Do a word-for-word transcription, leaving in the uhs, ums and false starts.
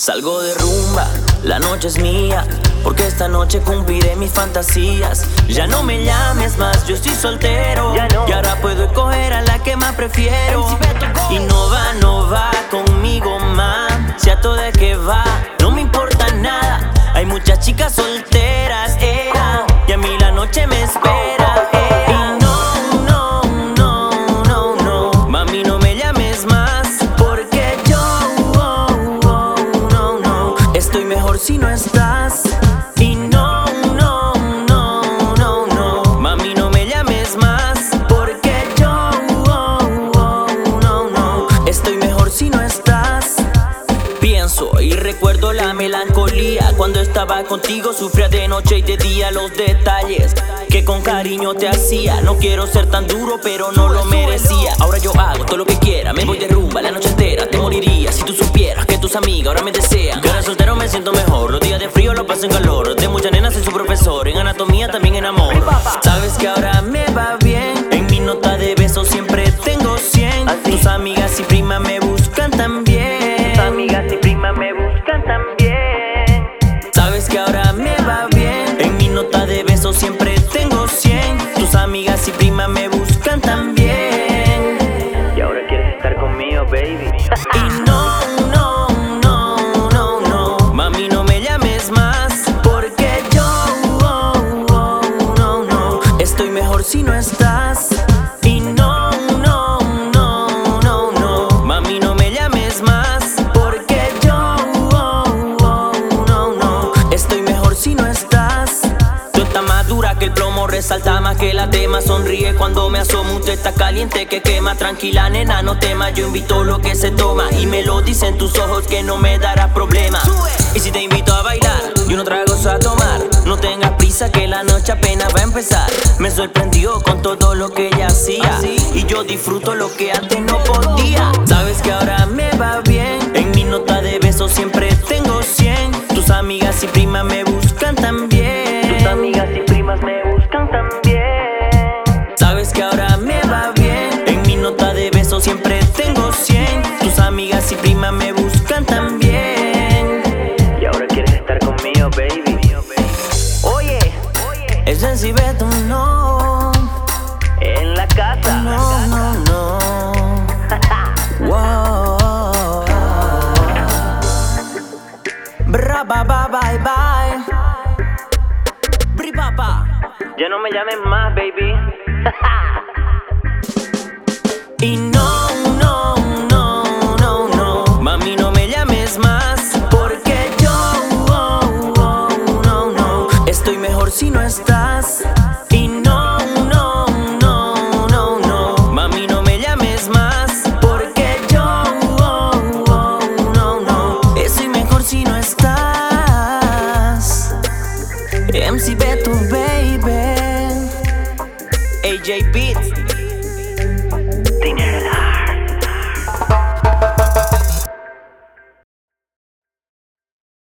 Salgo de rumba, la noche es mía, porque esta noche cumpliré mis fantasías. Ya no me llames más, yo estoy soltero, no. Y ahora puedo escoger a la que más prefiero. Y no va, no va conmigo más, si a todo de que va, no me importa nada. Hay muchas chicas solteras, era, y a mí la noche me espera, era. Y no, no, no, no, no, mami, no me llames más, porque yo, oh, oh, no, no, estoy mejor si no estás. Y no, no, no, no, no, mami, no me llames más, porque yo, oh, oh, no, no, estoy mejor si no estás. Pienso y recuerdo la melancolía cuando estaba contigo, sufría de noche y de día los detalles que con cariño te hacía. No quiero ser tan duro, pero no lo merecía. Ahora yo hago todo lo que quiera, me voy de rumba la noche entera. Te morirías si tú supieras que tus amigas ahora me desean. Que ahora soltero me siento mejor, los días de frío los paso en calor. De muchas nenas soy su profesor, en anatomía también en amor. Sabes que ahora me va bien, en mi nota de besos siempre tengo cien. Tus amigas y primas me buscan también. Tus amigas y primas me buscan también. Sabes que ahora me va bien, en mi nota de besos siempre tengo cien. Tus amigas y primas me buscan también. Y ahora quieres estar conmigo, baby. Y no, no, no, no, no, mami, no me llames más, porque yo, oh, oh, no, no, estoy mejor si no estás. Y no, no, no, no, no, mami, no me llames más, porque yo, oh, oh, no, no, estoy mejor si no estás. Tú estás más dura que el plomo, resalta más que la tema. Sonríe cuando me asomo, usted está caliente que quema. Tranquila, nena, no temas, yo invito lo que se toma. Y me lo dicen tus ojos que no me darás problema. Y si te invito a bailar, yo no traigo eso a tomar. No tengas prisa que la noche apenas va a empezar. Me sorprendió con todo lo que ella hacía, y yo disfruto lo que antes no podía. Sabes que ahora me va bien, en mi nota de besos siempre tengo cien. Tus amigas y primas me buscan también. Tus amigas y primas me buscan también. Sabes que ahora me va bien, en mi nota de besos siempre tengo cien. Tus amigas y primas me buscan también. Y ahora quieres estar conmigo, baby. Oye, es Sencibeto, no. En la casa. No, no, no. Wow. Bra, ba, ba, bye, bye. Bri, papá. Ya no me llames más, baby. Y no, no, no, no, no, mami, no me llames más, porque yo, oh, oh, no, no, estoy mejor si no estás. Y no, no, no, no, no, mami, no me llames más, porque yo, oh, oh, no, no, estoy mejor si no estás. Sencibeto, baby. A J Beats. Dinero.